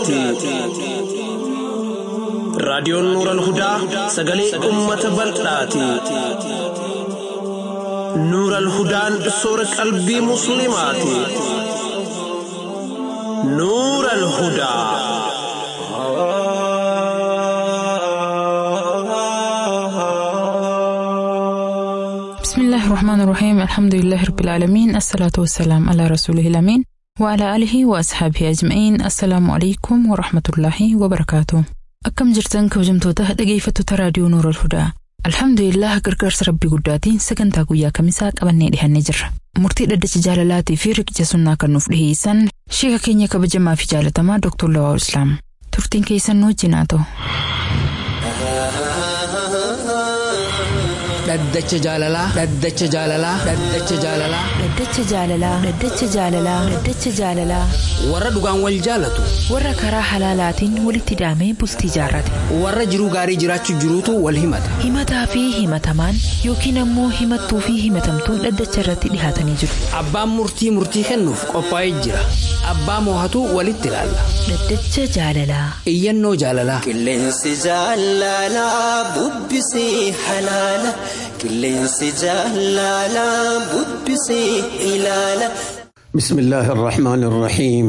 راديو نور الهدى سقلي أمة بلداتي نور الهدى صورة قلبي مسلماتي نور الهدى بسم الله الرحمن الرحيم. الحمد لله رب العالمين، الصلاة والسلام على رسوله الأمين وعلى آله وأصحابه أجمعين. السلام عليكم ورحمة الله وبركاته. أكم جرتن كوجمتوته دقيفتو راديو نور الهدى. الحمد لله قرقرس ربي قداتين سكنتا قويا كمساك أبني لها النجر مرتي لدى جالالاتي في ركجة سنة كنوف لهيسان شيخ كينيا كبجمع في جالتما دكتور لواء الإسلام ترتين كيسان نوجيناتو Daddacha jaalalaa daddacha jaalalaa daddacha jaalalaa daddacha jaalalaa daddacha jaalalaa daddacha jaalalaa warra dhugaan wal jaalatu warra karaa halaalaatiin walitti daamee bultii jaarrate warra jiruu gaarii jiraachuu jiruutu wal himataa fi himatamaan yookiin ammoo himattuu fi himatamtuun daddacha irratti dhihaatanii jiru. Abbaan murtii kennuuf qophaa'ee jira. Abbaa moohatu walitti ilaalla. Daddacha jaalalaa iyyannoo jaalalaa qilleensi jaalalaa bubbisii halaala qilleensi jaalalaa bubbisii ilaala. بسم الله الرحمن الرحيم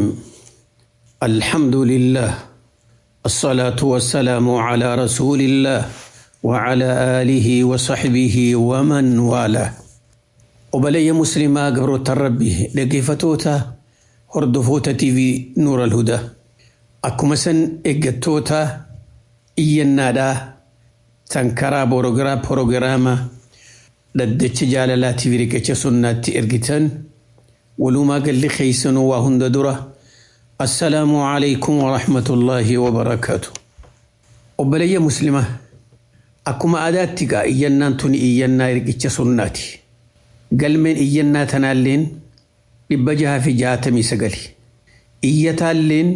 الحمد لله الصلاة والسلام على رسول الله وعلى آله وصحبه ومن والاه وبلي مسلمة قبرت الربي لقيفتوتا هردفوتا تي في نور الهدى أكمسن إقتوتا إينادا تنكرا بروغراما لدتش جالالاتي في ركتش سنة إرقتن ولما قال لي خيسن وهند درة السلام عليكم ورحمة الله وبركاته. وبلي مسلمة أكما أداتك إينا تني إينا إرقتش سناتي قال من إينا تنالين ببجها في جاتمي سقلي إيتالين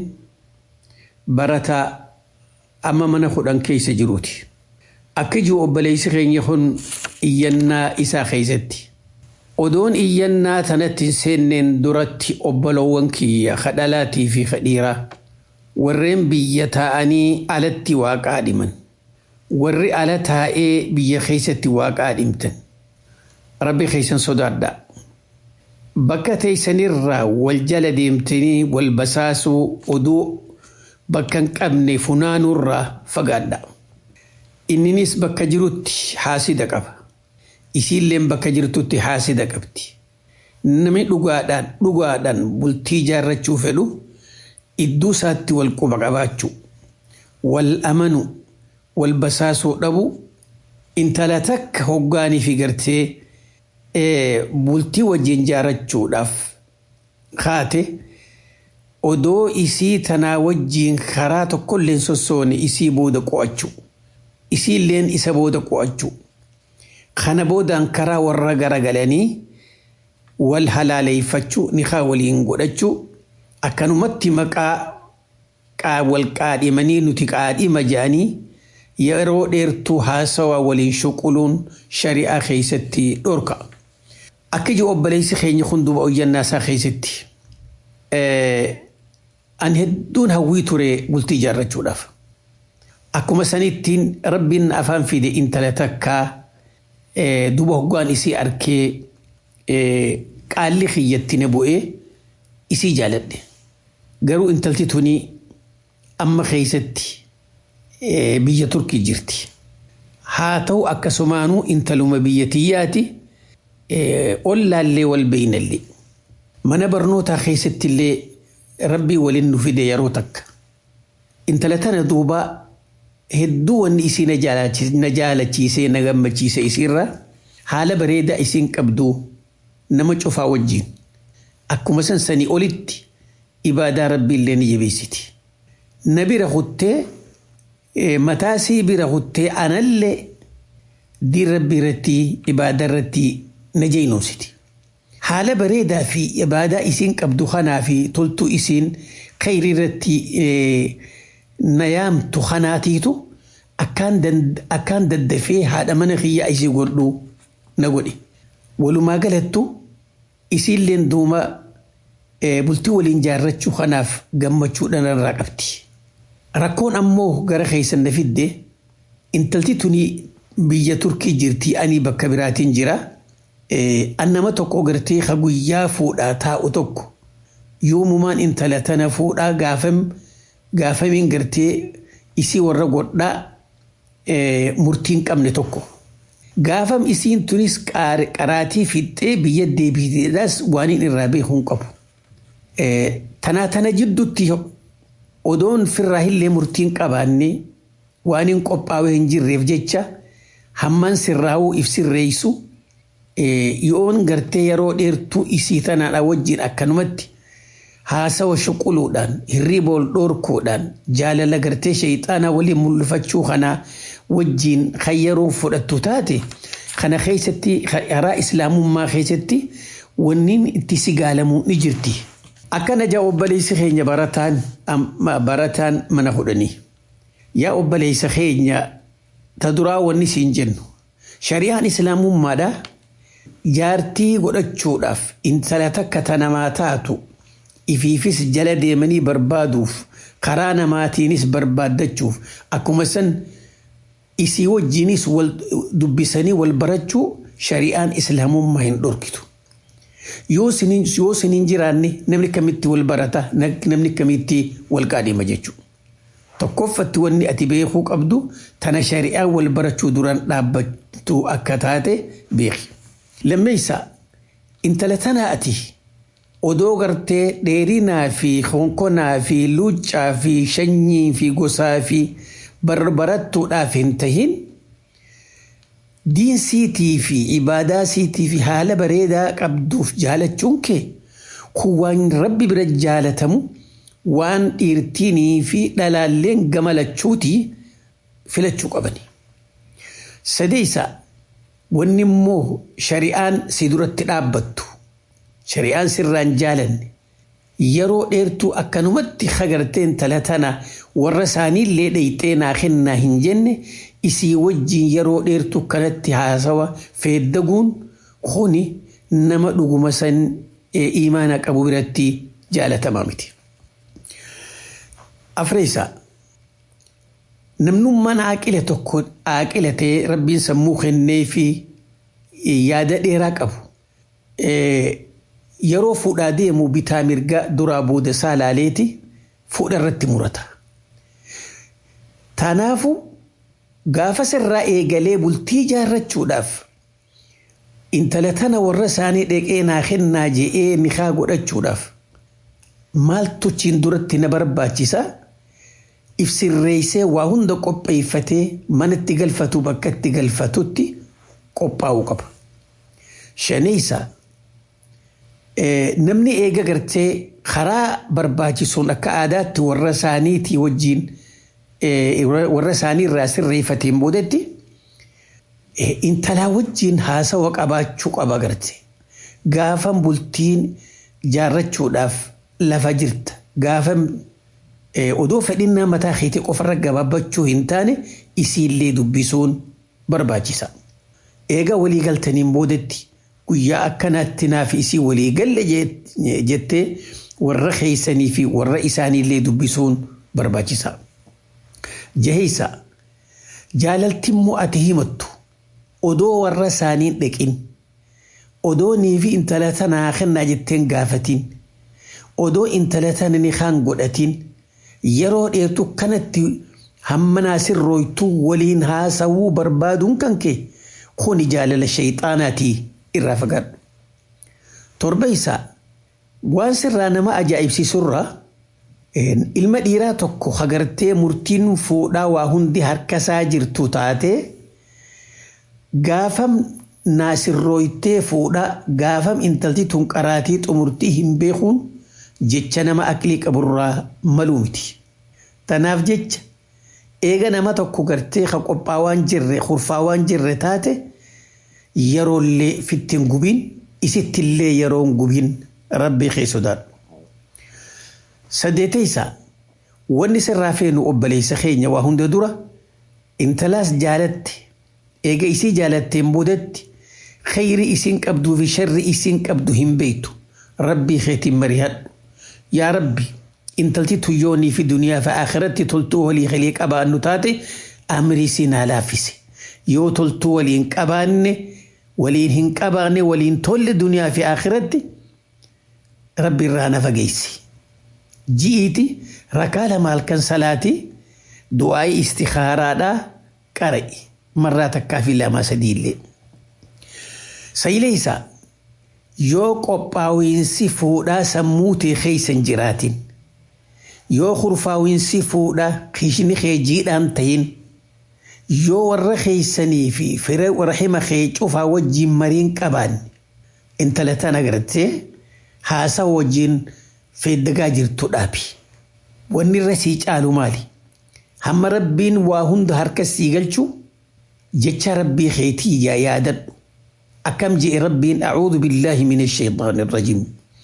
برتا أما من خدان كيس جروتي أكجو أبلي سخين يخون إينا إسا خيزتي odoon iyyannaa tanatti seenneen duratti obbolowwan kiyya kadhalaatii fi kadhiiraa warreen biyya taa'anii alatti waaqaa dhiman warri ala taa'ee biyya keessatti waaqaa dhimtan rabbi keessan sodaadhaa bakka teessanirraa wal jala deemtanii wal basaasuu oduu bakka hin qabne funaanuurraa fagaadhaa inninis bakka jirutti haasida qaba. Isiilleen bakka jirtutti haasida qabdi. Namni dhugaadhaan bultii jaarrachuu fedhu iddoo isaatti wal quba qabaachuu wal amanu wal basaasuu dhabu intala takka hoggaanii fi gartee bultii wajjin jaarrachuudhaaf kaate odoo isii tanaa wajjin karaa tokkolleen sossoone isii booda qo'achuu isiilleen isa booda qo'achuu. Kana boodaan karaa warra garagalanii wal halaaleeffachuu niqaa waliin godhachuu akkanumatti maqaa wal qaadhimanii nuti qaadhima jedhanii yeroo dheertuu haasawaa waliin shuquluun shari'aa keessatti dhorka. Akka jiru obboleessi keenya hundumaa oyyannaa isaa keessatti an hedduun hawwii ture bultii jaarrachuudhaaf. Akkuma sanittiin rabbiin afaan fide intala takkaa duba hoggaan isii arkee qaalli xiyyatti na bu'ee isii jaaladhe garuu intalti tuni amma keessatti biyya Turkii jirti haa ta'u akkasumaanuu intaluma biyya tiyyaati ollaallee wal beeynallee mana barnootaa keessatti illee rabbii waliin nu fide yeroo takka intala tana duubaa hedduu wanni isii na jaalachiisee na gammachiise isiirra haala bareedaa isiin qabdu nama cufaa wajjin akkuma sansanii olitti ibaadaa rabbii illee ni jabeessiti. Na bira huttee mataasii bira huttee anallee diin rabbii irratti ibaadaa irratti na jeynoomsiti. Haala bareedaa fi ibaadaa isiin qabdu kanaa fi toltuu isiin khayrii irratti nayaamtu khanaatiitu akkaan daddafee haadha mana kiyyaa isii godhu na godhe. Walumaa galattu isiilleen duuma bultii waliin jaarrachuu kanaaf gammachuudhaan irraa qabdi. rakkoon ammoo gara keessan na fidde intalti tuni biyya Turkii jirti ani bakka biraatiin jira an nama tokko gartee ka guyyaa fuudhaa taa'u tokko yoomumaan intala tana fuudhaa gaafamiin gartee isii warra godhaa murtiin qabne tokko gaafam isiin tunis qaraatii fixxee biyya deebiteedhaas waan hin irraa beekuun qabu tana jidduutti odoon firraa illee murtiin qabaanne waan hin qophaa'ee hin jirreef jecha hamman sirraa'uu ibsirreessu yoon gartee yeroo dheertuu isii tanaadha wajjin akkanumatti haasawa shuquluudhaan hirriba ol dhoorkuudhaan jaalala gartee shayxaana waliin mul'ifachuu kana wajjin khayyaruun fudhattu taate kana keessatti karaa islaamummaa keessatti wanniin itti sigaalamuu ni jirti. Akkana jaa obboleessi keenya barataan mana fudhanii. Yaa obboleessa keenya ta duraa wanni siin jennu shari'aan islaamummaadha jaartii godhachuudhaaf intala takka ta namaa taatu ifiifis jala deemanii barbaaduuf karaa namaatiinis barbaaddachuuf akkuma san isii wajjiinis wal dubbisanii wal barachuu shari'aan islaamummaa hin dhorkitu. Yoo siniin jiraanne namni kamitti wal barata namni kamitti wal qaadima jechuudha. Tokkoffatti wanni ati beekuu qabdu tana shari'aa wal barachuu duraan dhaabbattu akka taate beeki. Lammeessa intala tana ati odoo gartee dheerinaa fi konkonaa fi luuccaa fi shanyii fi gosaa fi barbarattuudhaaf hin tahin diinsiitii fi ibaadaa siitii fi haala bareedaa qabduuf jaalachuun kee kun waan rabbi bira jaalatamu waan dhiirtiinii fi dhalaalleen gamalachuutii filachuu qabani. Sadeessa wanni immoo shari'aan si duratti dhaabbattu shari'aan sirraan jaalanne yeroo dheertuu akkanumatti hagartee intala tana warra isaaniillee dhayxee naa kennaa hin jenne isii wajjin yeroo dheertuu kanatti haasawa feeddaguun kuni nama dhuguma san imaana qabu biratti jaalatamaa miti. Afreessa namnummaan aaqila tokko aaqila ta'ee rabbiin sammuu kennee fi yaada dheeraa qabu yeroo fuudhaa deemu bitaa mirga duraa booda saalaaleeti fuudha irratti murata. Tanaafu gaafa sirraa eegalee bultii jaarrachuudhaaf intala tana warra isaanii dheqee naa kennaa je'ee nikaa godhachuudhaaf maaltu chiin duratti na barbaachisa ibsirreessee waa hunda qopheeffatee manatti galfatu bakka itti galfatutti qophaa'uu qaba. Shaneessa namni eega gartee karaa barbaachisuun akka aadaatti warra isaaniitii wajjin warra isaanii irraa sirreeffateen boodetti intalaa wajjin haasawa qabaachuu qaba gartee gaafan bultiin jaarrachuudhaaf lafa jirta gaafan odoo fedhinnaa mataa keetii qofarra gabaabbachuu hin taane isiillee dubbisuun barbaachisa. Eega walii galtaniin boodetti guyyaa akkanaatti naaf isii walii galle jettee warra keessanii fi warra isaaniillee dubbisuun barbaachisa. Jaheessa jaalalti immoo ati himattu odoo warra isaaniin dhaqin odoo niifi intala tanaa kennaa jetteen gaafatiin odoo intala tana nikaan godhatiin yeroo dheertuu kanatti hammanaa sirrooytuu waliin haasawuu barbaaduun kan kee kuni jaalala shayxaanaatii irraa fagaadhu. Torbeessa waan sirraa nama ajaa'ibsiisurraa ilma dhiiraa tokko hagartee murtiin fuudhaa waa hundi harkasaa jirtu taate gaafam naasirrooytee fuudhaa gaafam intalti tun qaraatii xumurtii hin beekuun jecha nama aqlii qaburraa maluu miti. Tanaaf jecha eega nama tokko gartee ka qophaa waan jirre kurfaa waan jirre taate yeroollee fittiin gubiin isittillee yeroon gubiin rabbii kee sodaadhu. Sadeetaysa wanni sirraa feenu obboleessa keenya waa hunda dura intalaas jaalatte eega isii jaalatteen boodatti khayri isiin qabduu fi sharri isiin qabdu hin beektu rabbii keetiin marihadhu. Yaa Rabbi intalti tuyyoonii fi duniyaa fi akhiratti toltuu walii galii qabaannu taate amrii sinaa laaffise yoo toltuu waliin qabaanne waliin hin qabaanne waliin tolle duniyaa fi akhiratti rabbi irraa na fageessi ji'iti rakaa lama halkan salaati du'aayi istikhaaraadhaa qara'i marraa takkaa fi lama sadiillee sayileysa yoo qophaawinsi fuudhaa sammuutee keeysan jiraatin yoo kurfaawinsi fuudhaa kishni keejiidhaan tahin yoo warra keeysanii fi fira rahima kee cufaa wajjiin mariin qabaan intalatan agartee haasa wajjiin feeddagaa jirtu dhaabi wanni irra sii caalu maali hamma rabbiin waa hunda harka sii galchu jecha rabbii keetii yaadadhu أكم جئ ربي أعوذ بالله من الشيطان الرجيم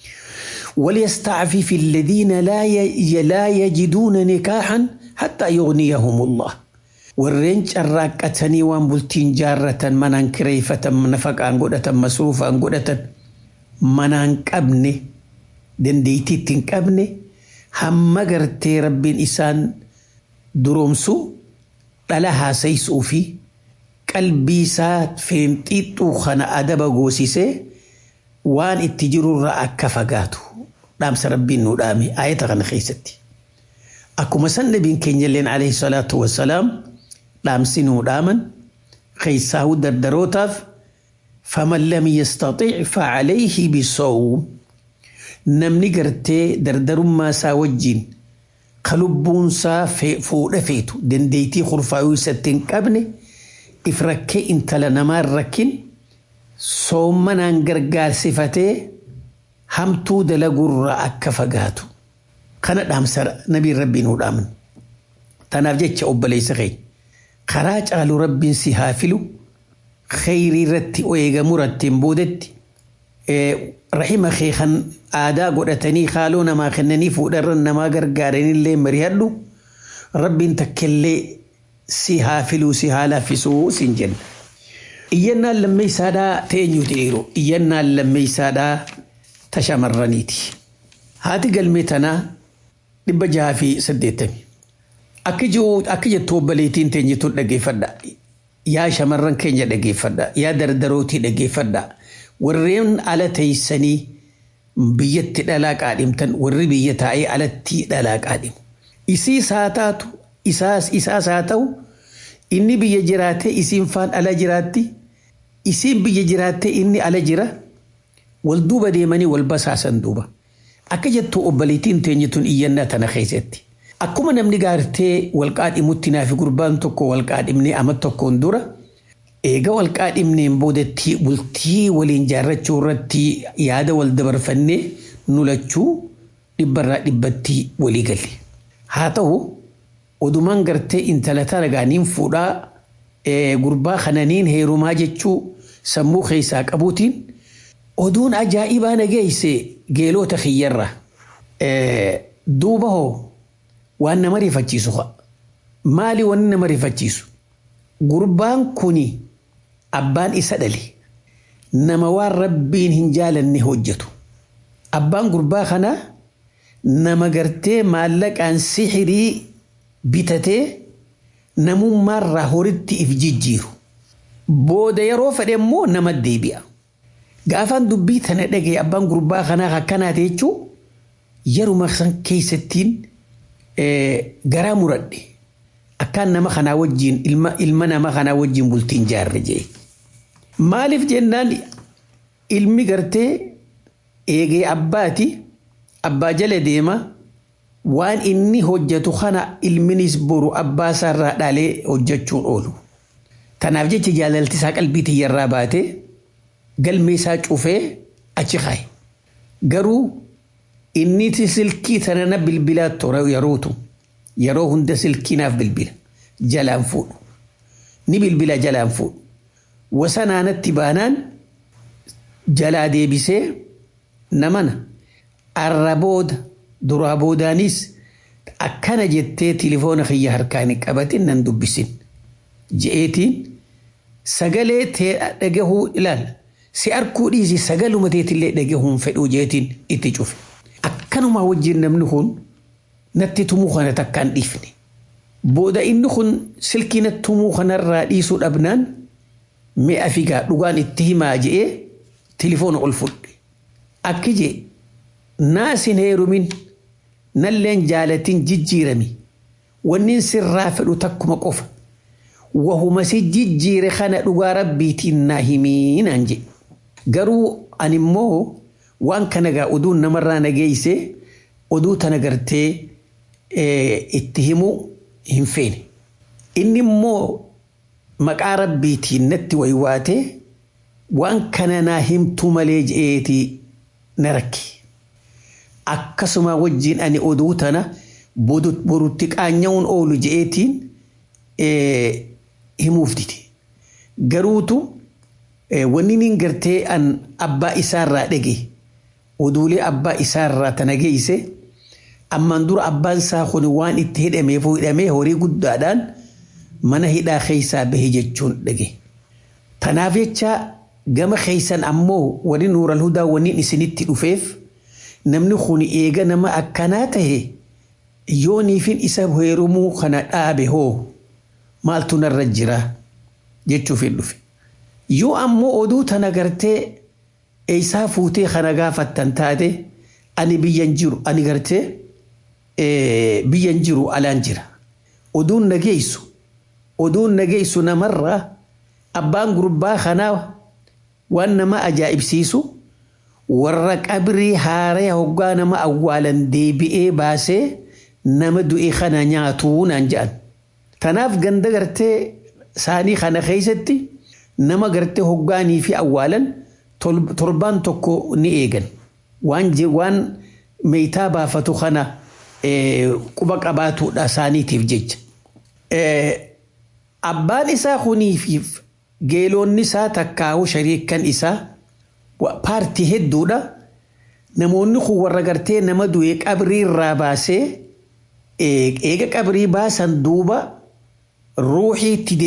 وليستعفف الذين لا يجدون نكاحا حتى يغنيهم الله والرنج الراكتني وانبلتين جارة منان كريفة منفق أنقودة مصروفة أنقودة منان كابني دنديتي تنكابني هم قرتي ربي إسان درومسو لها سيسو فيه قلبي سات فهمتيتو خنا أدب غوسيسي وان اتجروا رأك فقاتو دام سربين نودامي آية غن خيستي أكو مسن نبين كنجلين عليه الصلاة والسلام دام سنو دامن خيساو دردروتاف فمن لم يستطيع فعليه بالصوم نمني قرتي دردر ما ساوجين قلبون سا فوق فيتو دنديتي خرفاوي ستين كابني إفركي إنت لنما الركين صومنا نقرقال صفتي همتو دلقر رأك فقاتو خانا دامسر نبي ربي نودامن تنافجتش أبا ليس غي خراج آل ربي سيهافلو خيري رتي ويغا مرتين بودتي رحمة خيخان آدا قرأتني خالونا ما خنني فودرن ما قرقارين اللي مريهدو ربي انتكالي سيها فلو سيها لافسو سنجن إينا لما يسادا تينيو تيرو إينا لما يسادا تشامرانيتي هاتي قلمتنا لبجاها في سديتمي أكجو توبليتين تينيو تلقي فدا يا شمران كينيا لقي فدا يا دردروتي لقي فدا ورين على تيساني بيت دلاك آدمتن وري بيتاي على تي دلاك آدم إسي ساتاتو إساس هاتو إني بيجراتي إسين فان على جراتي إسين بيجراتي إني على جرا والدوبة ديماني والبساسا دوبة أكجتو أباليتين تنجتون إيانا تنخيزتي أكما نمني غارتي والقاد إمتنا في قربان توكو والقاد إمني أمت توكو اندورا إيغا والقاد إمني مبودتي ولتي والإنجارتشو رتي يادا والدبر فني نولتشو لبرا لبتي وليقلي هاتو ودمان قرتي انتلتا لغانين فودا قربا خنانين هيرو ماجتشو سمو خيساك أبوتين ودون أجائبا نجيسي جيلو تخيرة دوبهو وأن مري فتشيسو مالي وأن مري فتشيسو قربان كوني أبان إسادلي نموار ربين هنجالا نهوجتو أبان قربا خنا نما قرتي مالك عن سحري بيتاتي نمو مرة هورتي إفجيجيرو بودا يرو فدمو نمدي بيا قافان دبيتنا دقي أبان قربا خنا غكنا تيجو يرو مخصن كيستين قرام ردي أكان نما خنا وجين إلمنا ما خنا وجين بولتين جار رجي مالف جنان إلمي قرتي إيجي أباتي أبا جل ديما وان إني هجتو خنا المنيس برو أبا سر دالي هجتشون أولو تنافجي تجالل تساق البيتي يراباتي قل ميساج أوفي أتشخاي قرو إني تسلكي تنانا بالبلاد تورو يروتو يروهن دسلكي ناف بالبلاد جلان فون نبي البلاد جلان فون وسنانا تبانان جلا ديبسي نمنا الربود درابودانيس أكنا جتة تليفون خي هركانك أبتين نندبسين جئتين سجلت دجهو إلال سأركو ديزي سجلوا متيت اللي دجهون فدو جئتين إتجوف أكنوا ما وجهنا منهون natti tumuu kana takkaan dhiifne. Booda inni kun silkii natti tumuu kanarraa dhiisuu dhabnaan mi'a figaa dhugaan itti himaa je'ee tilifoona ol fudhe. Akki jee naasin heerumin nalleen jaalatin jijjiirami wannin sirraa fedhu takkuma qofa wahuma si jijjiire kana dhugaa rabbiitiin naa himiinaan je. Garuu ani immoo waan kana gaa oduun namarraa nageeyse oduu tana gartee itti himuu hin feene. Inni immoo maqaa rabbiitiin natti waywaatee waan kana naa himtu malee je'eeti na rakki. Akkasuma wajjin ani oduu tana borutti qaanya'uun oolu je'eetiin himuuf dite. Garuutu wanni nin gartee an abbaa isaarraa dhage oduulee abbaa isaarraa tana geeyse ammaan dura abbaan isaa kun waan itti hidhamee horii guddaadhaan mana hidhaa keessaa bahe jechuun dhage. Tanaaf jecha gama keessan ammoo wali Nuural Hudaa wanni isinitti dhufeef namni kun eega nama akkanaa tahe yooniifin isa heerumuu kana dhaabe hoo maaltu narra jira jechuuf hin dhufe. Yoo ammoo oduu tana gartee eeysaa fuutee kana gaafattan taate ani biyyan jiru ani gartee biyyan jiru alaan jira. Oduun nageessu namarraa abbaan gurbaa kanaa waan nama ajaa'ibsiisu warra qabrii haaree hoggaa nama awwaalan deebi'ee baasee nama du'e kana nyaatuu naan jedhan. Tanaaf ganda gartee saanii kana keessatti nama gartee hoggaanii fi awwaalan torbaan tokko ni eegan. Waan meeytaa baafatu kana quba qabaatuudha saaniitiif jecha. Abbaan isaa kuniif geelonni isaa takkaawu shariikan isaa paartii hedduudha. Namoonni kun warra gartee nama du'e qabrii irraa baasee eega qabrii baasan duuba ruuxii itti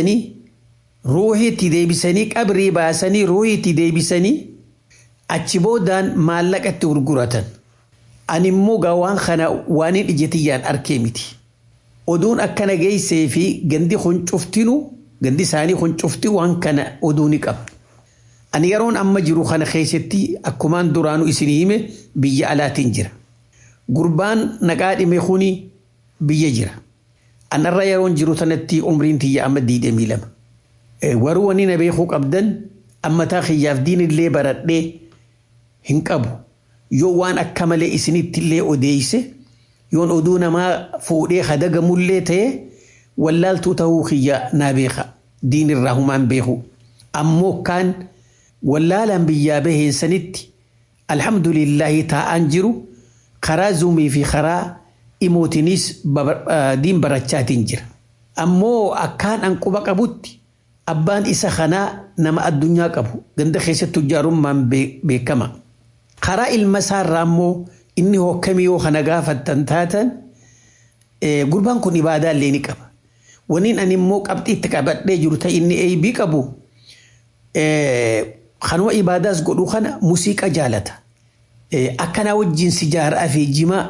deebisanii qabrii baasanii ruuxii itti deebisanii achi boodaan maallaqa itti gurguratan. Ani immoo waan kana waan hin ijjetiyyaan arkee miti. Oduun akkana geessee fi gandi isaanii kun cufti waan kana oduu ni qaba. Ani yeroon amma jiru kana keessatti akkumaan duraanu isinii hime biyya alaatiin jira. Gurbaan naqaa dhime kuni biyya jira. Anarra yeroon jiru tanatti umriin tiyya amma 22. Waruu wani na beekuu qabdan amma taa xiyyaaf diinillee baradhee hin qabu. Yoo waan akka malee isinitti illee odeeyse yoon oduu namaa fuudhee hadagamullee ta'e wallaaltuu ta'uu xiyya naa beeka diinirraa humaan beeku. Ammoo kaan wallaalaan biyyaa baheen sanitti alhamdulillahi taa'aan jiru karaa zuumii fi karaa imootinis diin barachaatiin jira. Ammoo akkaan an quba qabutti abbaan isa kanaa nama addunyaa qabu ganda keessatti tujjaarummaan beekama. Karaa ilma isaarraa ammoo inni hokkamii yoo kana gaafattan taatan gurbaan kun ibaadaa illee ni qaba. Waniin ani immoo qabxii itti qabadhee jiru ta'e inni eebii qabu kanuma ibaadaas godhu kana muuziqaa jaalata. Akkanaa wajjin sijaaraa fi jimaa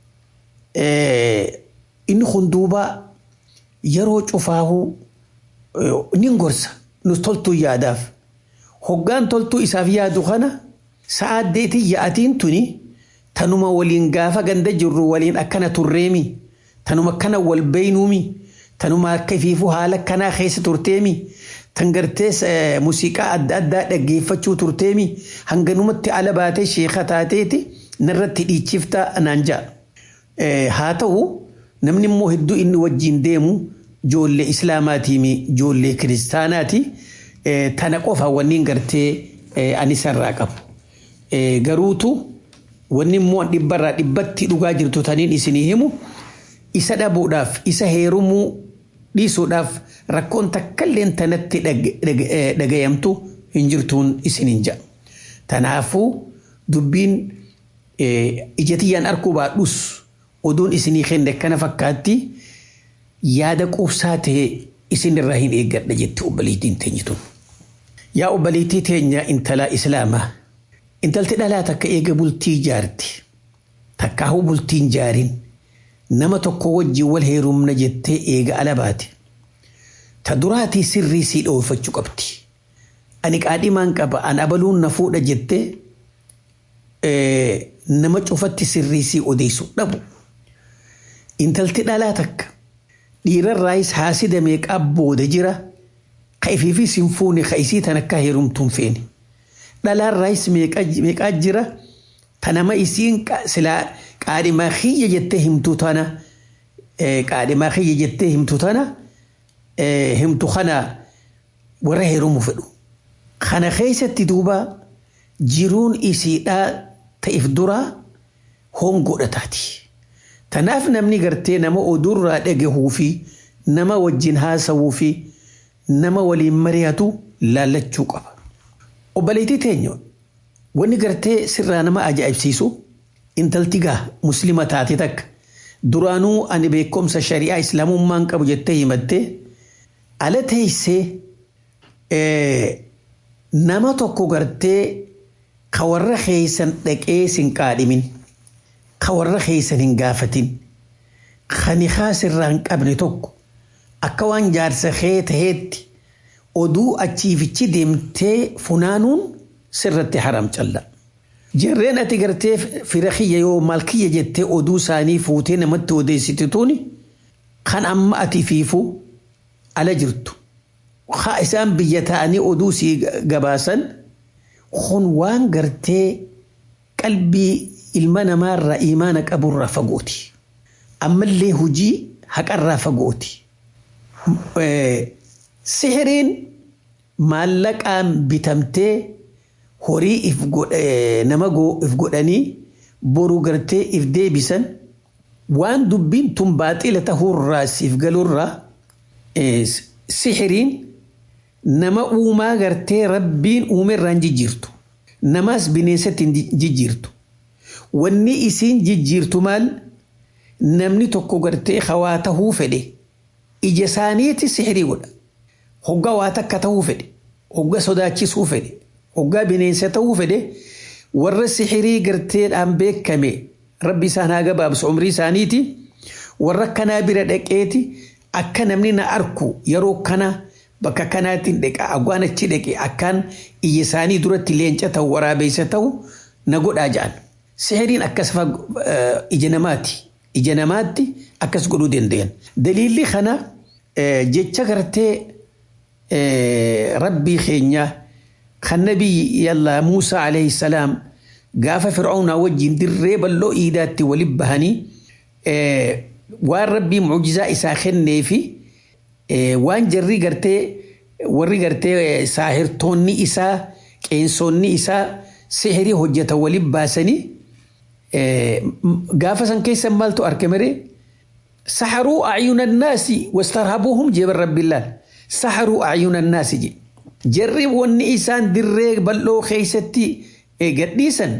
inni kun duuba yeroo cufaahu nin gorsa nus toltuu yaadaaf. Hoggaan toltuu isaaf yaadu kana sa'aaddeetii ya'atiin tuni tanuma waliin gaafa ganda jirru waliin akkana turreemi tanuma akkana wal beeynuumi tanuma akka ifiifuu haala akkanaa keessa turteemi tan gartee muuziqaa adda addaa dhaggeeffachuu turteemi hanganumatti ala baatee sheeka taateeti narratti dhiichifta naan ja'a. Haa ta'u namni immoo hedduu inni wajjin deemu ijoollee islaamaatiimi ijoollee kiristaanaati tana qofa wanniin gartee ani sarraa qabu. Garuutu wanni immoo dhibbarraa dhibbatti dhugaa jirtu taniin isinii himu isa dhabuudhaaf isa heerumuu dhiisuudhaaf rakkoon takkalleen tanatti dhagayamtu hin jirtuun isiniin ja'a. Tanaafuu dubbiin ijatiyyaan arkuu baadhus oduun isinii kenne kana fakkaatti yaada quubsaa ta'e isinirraa hin eeggadha jetti obboleettiin teenyitun. Yaa obboleettii teenya intala islaamaa. Intalti dhalaa takka eega bultii jaarti. Takkaahu bultiin jaarin. nama tokko wajji wal heerumna jettee eega ala baate ta duraatii sirrii sii dhoofachuu qabdi. Ani qaadhimaan qaba an abaluun na fuudha jettee nama cufatti sirrii sii odeessu dhabu. Intalti dhalaa takka dhiirarraayis haasida meeqaa booda jira ka ifiifi sinfuuni ka isii tan akka heerumtuun feene. Dhalaarraayis meeqaa jira ta nama isiin silaa qaadhimaa xiyya jettee himtuu tana qaadhimaa xiyya jettee himtuu tana himtu kana warra heerumu fedhu. Kana keessatti duuba jiruun isiidhaa ta'if duraa hongoodha taati. Tanaaf namni gartee nama oduurraa dhagahuu fi nama wajjin haasawuu fi nama waliin mari'atu laallachuu qaba. Obboleettii teenya wanni gartee sirraa nama ajaa'ibsiisu intalti gaa muslima taate takka duraanuu ani beekumsa shari'aa islaamummaan qabu jettee himattee ala teessee nama tokko gartee ka warra keessan dhaqee sin qaadhimin ka warra keessan hin gaafatin ka nikaa sirraa hin qabne tokko akka waan jaarsa kee taheetti oduu achiifichi deemtee funaanuun sirratti haram calla. Jarreen ati gartee fira kiyya yoo maal kiyya jettee oduu isaanii fuutee namatti odeessite tuuni kan amma ati fiifu ala jirtu. Haa isaan biyya ta'anii oduu sii gabaasan kun waan gartee qalbii ilma namaarraa imaana qaburraa fagooti. Ammallee hujii haqarraa fagooti. Sihiriin maallaqaan bitamtee horii nama if godhanii boru gartee if deebisan waan dubbiin tun baaxila tahurraa siif galurraa sihiriin nama uumaa gartee rabbiin uumerraan jijjiirtu namaas bineensatti jijjiirtu wanni isiin jijjiirtu maal namni tokko gartee hawaa tahuu fedhe ija isaaniiti sihirii godha hoggaa waa takka tahuu fedhe hoggaa sodaachisuu fedhe hoggaa bineensa tahuu fedhe warra sihirii garteedhaan beekame rabbi isaan haa gabaabsu umrii isaaniiti warra kanaa bira dhaqeeti akka namni na arku yeroo kana bakka kanaatiin dhaqa agwaan achi dhaqe akkaan iyya isaanii duratti leenca ta'u waraabeysa ta'u na godhaa ja'an sihiriin akkas ija namaatti akkas godhuu danda'an daliilli kana jecha gartee rabbii keenya kan nabii yalla Muusaa alayhi salaam gaafa Fir'aawnaa wajjin dirree bal'oo iidaatti waliin bahanii waan rabbii mucjizaa isaa kenneefi waan jarri gartee warri gartee saahirtoonni isaa qeensoonni isaa sihirii hojjeta waliin baasanii gaafa san keessa maaltu argamere saharuu a'yuna an-naasi wastarhabuhum jeeba rabbillah saharuu a'yuna an-naasi je jarri wanni isaan dirree bal'oo keessatti gadhiisan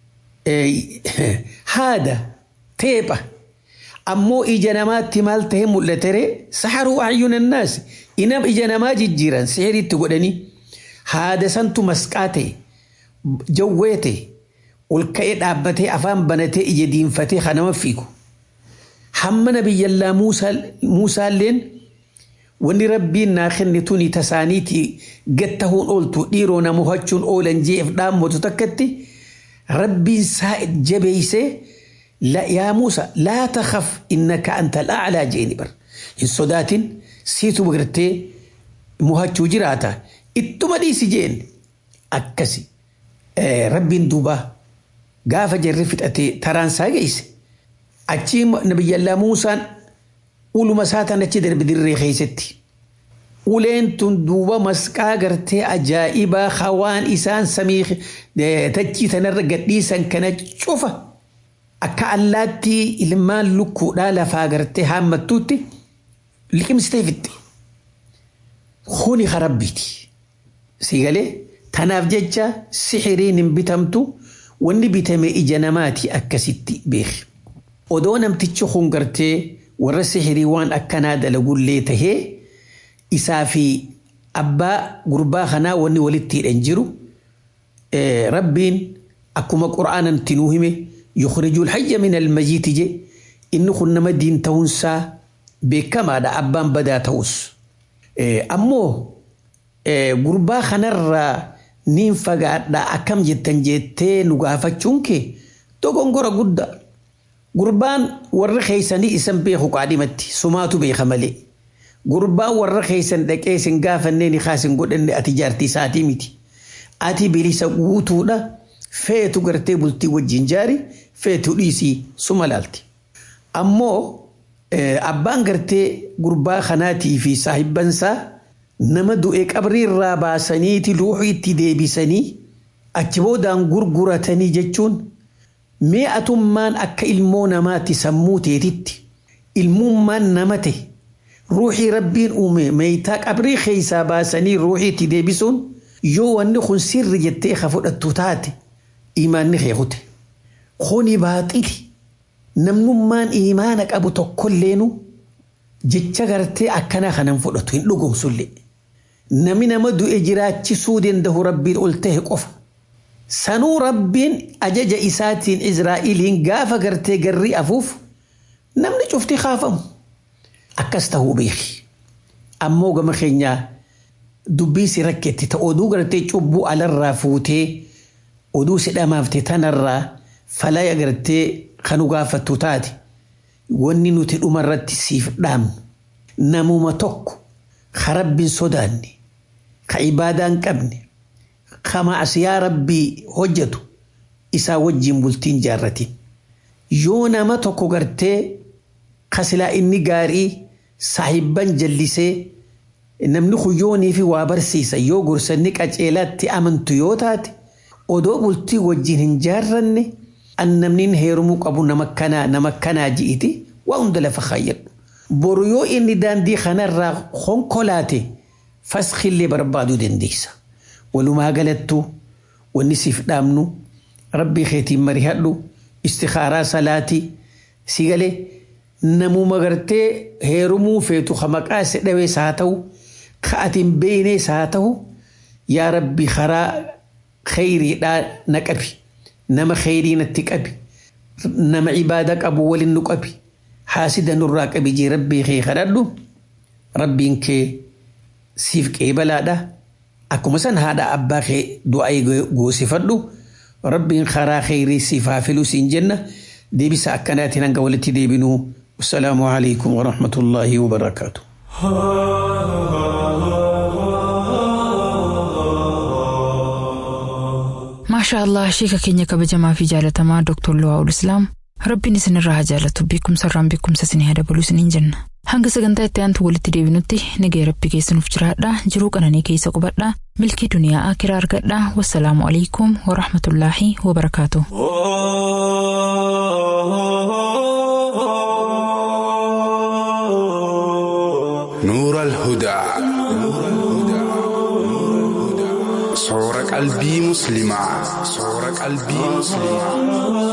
haada teepha ammoo ija namaatti maal ta'e mul'atere saharuu a'yuna an-naasi inam ija namaa jijjiiran sihiriitti godhanii haada santu masqaa ta'e jawwee ta'e ol ka'ee dhaabbatee afaan banatee ija diinfatee kanama fiigu hamma nabiyyallaa Muusaalleen wanni rabbiin naa kenne tuni tasaaniiti gattahuun ooltu dhiiroo na mohachuun oolan jeef dhaammatu takkatti rabbiin saa jabeeysee yaa Muusaa laa takhaf innaka anta al-a'laa jeeni bar hin sodaatin siitu gartee mohachuu jiraata ittuma dhiisi jeen akkasi rabbiin duubaa gaafa jarri fixatee taraan isaa geesse achi nabiyyallaa Muusaan uluma saatan achi darbe dirree keessatti uleen tun duuba masqaa gartee ajaa'ibaa hawaan isaan samii tachii tanarra gadhiisan kana cufa akka allaattii ilmaan lukkuudhaa lafaa gartee haammattuutti liqimsitee fitti kuni rabbiiti sigalee tanaaf jecha sihiriin hin bitamtu wanni bitame ija namaati akkasitti beeki odoo namtichi kun gartee warra sihirii waan akkanaa dalagullee tahee isaa fi abbaa gurbaa kanaa wanni walitti hidhan jiru rabbiin akkuma qur'aanan tinuu hime yukhrijul hayya min almayyiti je inni kun nama diin ta'uunsaa beekamaadha abbaan badaa ta'us. Ammoo gurbaa kanarraa niin fagaadha akkam jettan jettee nu gaafachuun kee dogongora guddaa. Gurbaan warra keessanii isan beeku qaadhimatti sumaatu beeka malee. Gurbaan warra keessan dhaqee isin gaafannee ni kaasin godhanne ati jaartii isaatii miti. Ati bilisa guutuudha feetu gartee bultii wajjin jaari feetu dhiisii suma laalti. Ammoo abbaan gartee gurbaa kanaatii fi saahibbansaa nama du'e qabriirraa baasaniiti ruuxii itti deebisanii achi boodaan gurguratanii jechuun mee atummaan akka ilmoo namaatti sammuu teetitti ilmummaan nama ta'e ruuxii rabbiin uume meeytaa qabrii keessaa baasanii ruuxii itti deebisuun yoo wanni kun sirri jettee ka fudhattu taate imaanni keekute. Kuni baaxili namnummaan imaana qabu tokkolleenu jecha gartee akkana kanan fudhatu hin dhugumsullee. Nami nama du'e jiraachisuu danda'u rabbiin ol ta'e qofa. Sanuu rabbiin ajaja isaatiin Izraa'iliin gaafa gartee garri afuuf namni cufti kaafamu. Akkas ta'uu beeki. Ammoo gama keenyaa dubbii si rakketti ta'u oduu gartee cubbuu alarraa fuutee oduu si dhamaafte tanarraa falaya gartee kanu gaafattu taate wanni nuti dhumarratti siif dhaamnu namuma tokko ka rabbiin sodaanne ka ibaadaan qabne ka maasiyaa rabbii hojjetu isaa wajjin bultiin jaarratin yoo nama tokko gartee ka silaa inni gaarii saahibban jallisee namni khuyyoonii fi waa barsiisa yoo gorsanni qaceelaatti amantu yoo taate odoo bultii wajjin hin jaarranne annamnin heerumuu qabu nama kanaa ji'iti waa hunda lafa kaayyadhu. Boru yoo inni daandii kanarraa konkolaate faskhillee barbaaduu dandeessa. Walumaa galattu wanni siif dhaamnu rabbii keetiin marihadhu istikhaaraa salaatii si galee namuma gartee heerumuu feetu ka maqaa si dhawees haa ta'u ka atiin beeynees haa ta'u yaa rabbi karaa khayriidhaa na qabi. Nama khayrii natti qabi. Nama ibaada qabu waliin nu qabi. Haasida nurraa qabi jee rabbii kee kadhadhu. Rabbiin kee siif qeebalaadha. Akkuma san haadha abbaa kee du'aa goosifadhu. Rabbiin karaa khayrii siif haa filu siin jenna. Deebisa akkanaatiin hanga walitti deebinuu. Assalaamu alaikum wa rahmatullahi wa barakaatuh. Maasha Allah sheeka keenya kabajamaa fi jaalatamaa Dr. Luwaa'ul Islaam Rabbiin isinirraa haa jaalatu beekumsarraan beekumsa isinii haa dabalu isiniin jenna. Hanga sagantaa itti aantu walitti deebinutti nagaya Rabbii keessanuuf jiraadhaa jiruu qananii keessa qubadhaa milkii duniyaa akiraa argadhaa wassalaamu alaikum wa rahmatullaahi wa barakaatuh. نور الهدى صورة قلبي مسلمة